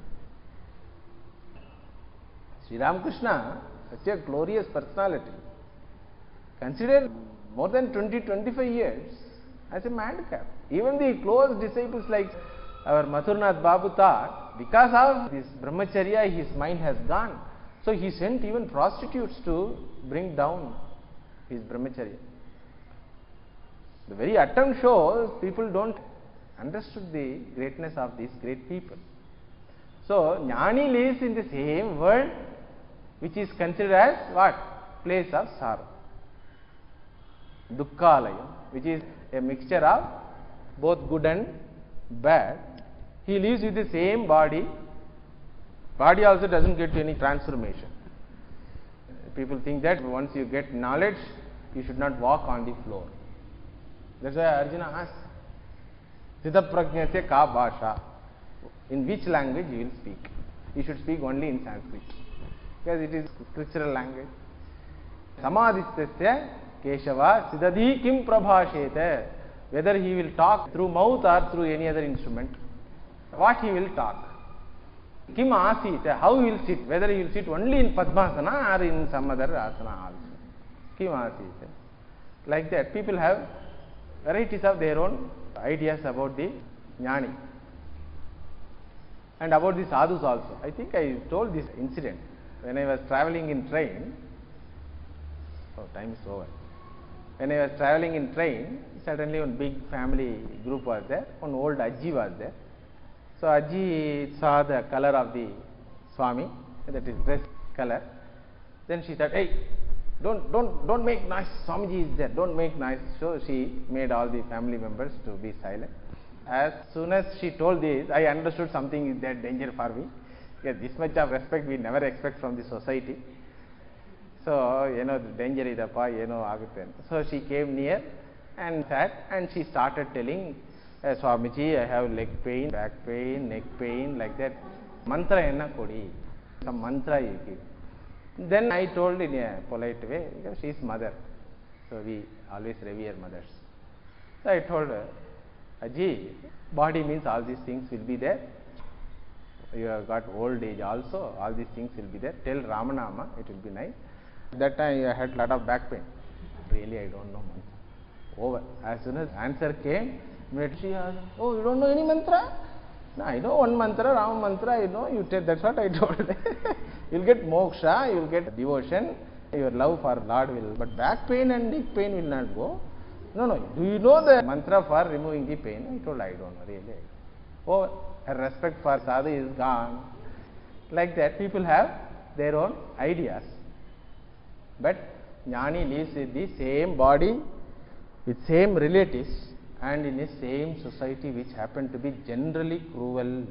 Sri Ramakrishna, such a glorious personality, considered more than 20-25 years as a madcap. Even the close disciples like our Mathurnath Babu thought, because of this brahmacharya, his mind has gone. So he sent even prostitutes to bring down his brahmacharya. The very attempt shows people don't understood the greatness of these great people. So Jnani lives in the same world which is considered as what? Place of sorrow. Dukkhalayam, which is a mixture of both good and bad. He lives with the same body. Body also doesn't get any transformation. People think that once you get knowledge, you should not walk on the floor. That's why Arjuna asked, Siddha Prajnasya ka bhasha? In which language you will speak? You should speak only in Sanskrit, because it is scriptural language. Samadhistasya Keshava Siddhadi kim prabhashete? Whether he will talk through mouth or through any other instrument, what he will talk. Kim asita, how he will sit, whether he will sit only in Padmasana or in some other asana also. Kim asita. Like that, people have varieties of their own ideas about the Jnani and about the sadhus also. I think I told this incident when I was traveling in train. Oh, time is over. When I was traveling in train, suddenly one big family group was there. One old Ajji was there. So Ajji saw the color of the Swami, that is dress color. Then she thought, hey, don't make noise. Swamiji is there. Don't make noise. So she made all the family members to be silent. As soon as she told this, I understood something is there danger for me. Because this much of respect we never expect from the society. So, the danger is agutte. So she came near and sat and she started telling, Swamiji, I have leg pain, back pain, neck pain, like that. Mantra enna kodi. Some mantra you give. Then I told in a polite way, because she is mother. So we always revere mothers. So I told her, Aji, body means all these things will be there. You have got old age also, all these things will be there. Tell Ramanama, it will be nice. That time I had lot of back pain. Really, I don't know mantra. Over. As soon as answer came, she asked, oh, you don't know any mantra? No, I know one mantra, Ram mantra, I know. You tell, that's what I told. You'll get moksha, you'll get devotion, your love for Lord will. But back pain and neck pain will not go. No. Do you know the mantra for removing the pain? I told, I don't know, really. Oh, her respect for sadhu is gone. Like that, people have their own ideas. But Jnani lives with the same body, with same relatives, and in the same society which happen to be generally cruel.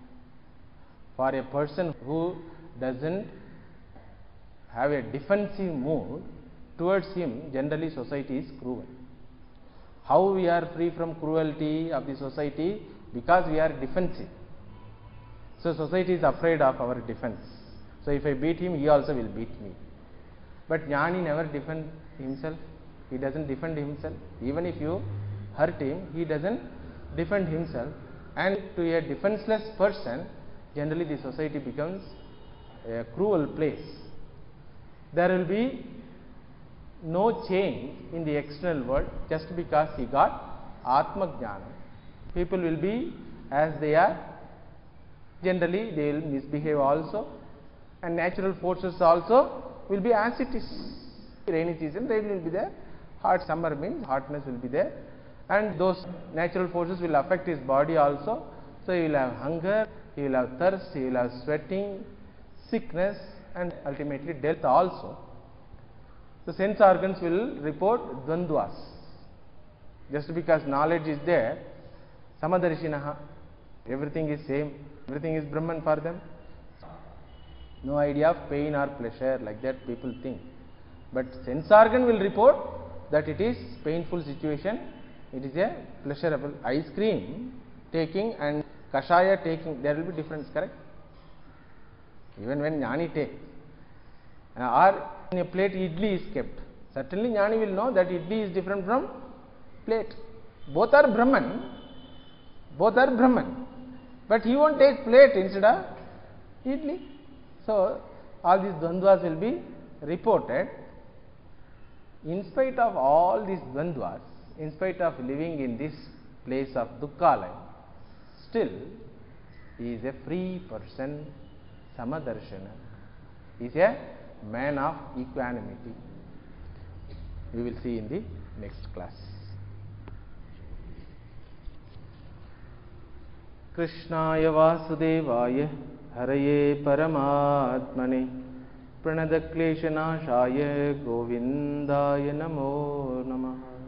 For a person who doesn't have a defensive mood towards him, generally society is cruel. How we are free from cruelty of the society? Because we are defensive. So society is afraid of our defense. So if I beat him, he also will beat me. But Jnani never defends himself. He doesn't defend himself. Even if you hurt him, he doesn't defend himself. And to a defenseless person, generally the society becomes a cruel place. There will be no change in the external world just because he got Atma Jnana. People will be as they are. Generally, they will misbehave also, and natural forces also will be as it is. Rainy season, rain will be there. Hot summer means hotness will be there, and those natural forces will affect his body also. So he will have hunger, he will have thirst, he will have sweating, sickness, and ultimately death also. The sense organs will report dvandvas. Just because knowledge is there, samadarshinaha, everything is same, everything is Brahman for them. No idea of pain or pleasure, like that people think. But sense organ will report that it is painful situation, it is a pleasurable. Ice cream taking and kashaya taking, there will be difference, correct? Even when jnani takes, or in a plate idli is kept, certainly jnani will know that idli is different from plate. Both are Brahman, but he won't take plate instead of idli. So all these dvandvas will be reported. In spite of all these dvandvas, in spite of living in this place of dukkha, still he is a free person, samadarshana. He is a man of equanimity. We will see in the next class. Krishnaya Vasudevaya Haraye Paramatmane Pranadakleshanashaya Govindaya Namo Namaha.